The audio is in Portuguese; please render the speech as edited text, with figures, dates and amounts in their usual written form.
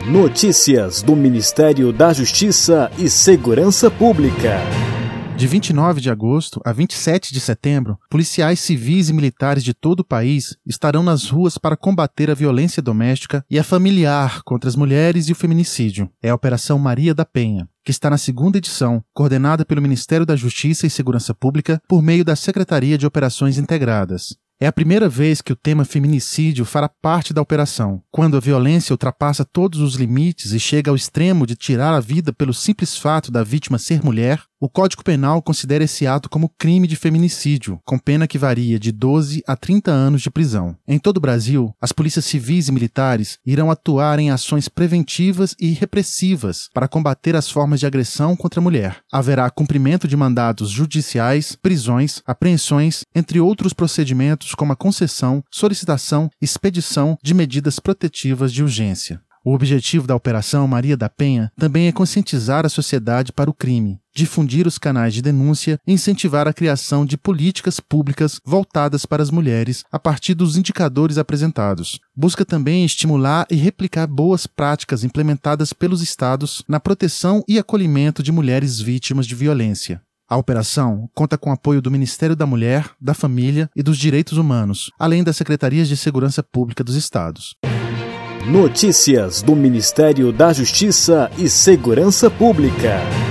Notícias do Ministério da Justiça e Segurança Pública. De 29 de agosto a 27 de setembro, policiais civis e militares de todo o país estarão nas ruas para combater a violência doméstica e a familiar contra as mulheres e o feminicídio. É a Operação Maria da Penha, que está na segunda edição, coordenada pelo Ministério da Justiça e Segurança Pública por meio da Secretaria de Operações Integradas. É a primeira vez que o tema feminicídio fará parte da operação. Quando a violência ultrapassa todos os limites e chega ao extremo de tirar a vida pelo simples fato da vítima ser mulher, o Código Penal considera esse ato como crime de feminicídio, com pena que varia de 12 a 30 anos de prisão. Em todo o Brasil, as polícias civis e militares irão atuar em ações preventivas e repressivas para combater as formas de agressão contra a mulher. Haverá cumprimento de mandados judiciais, prisões, apreensões, entre outros procedimentos como a concessão, solicitação e expedição de medidas protetivas de urgência. O objetivo da Operação Maria da Penha também é conscientizar a sociedade para o crime, difundir os canais de denúncia e incentivar a criação de políticas públicas voltadas para as mulheres a partir dos indicadores apresentados. Busca também estimular e replicar boas práticas implementadas pelos estados na proteção e acolhimento de mulheres vítimas de violência. A operação conta com o apoio do Ministério da Mulher, da Família e dos Direitos Humanos, além das Secretarias de Segurança Pública dos estados. Notícias do Ministério da Justiça e Segurança Pública.